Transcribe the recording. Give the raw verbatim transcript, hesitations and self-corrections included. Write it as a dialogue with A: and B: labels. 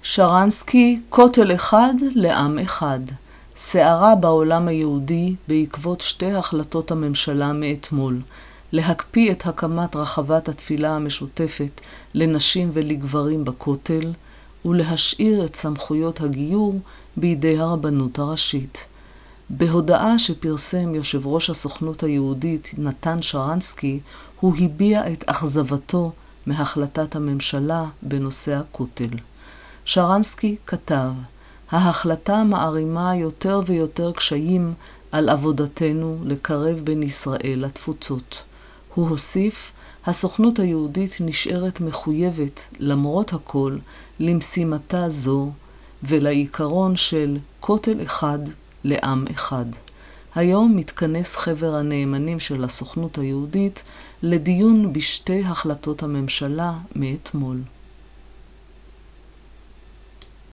A: שרנסקי, כותל אחד לעם אחד. סערה בעולם היהודי בעקבות שתי החלטות הממשלה מאתמול. להקפיא את הקמת רחבת התפילה המשותפת לנשים ולגברים בכותל, ולהשאיר את סמכויות הגיור בידי הרבנות הראשית. בהודעה שפרסם יושב ראש הסוכנות היהודית נתן שרנסקי, הוא הביע את אכזבתו מהחלטת הממשלה בנושא הכותל. שרנסקי כתב, ההחלטה מערימה יותר ויותר קשיים על עבודתנו לקרב בין ישראל לתפוצות. הוא הוסיף, הסוכנות היהודית נשארת מחויבת למרות הכל למשימתה זו ולעיקרון של כותל אחד לעם אחד. היום מתכנס חבר הנאמנים של הסוכנות היהודית לדיון בשתי החלטות הממשלה מאתמול.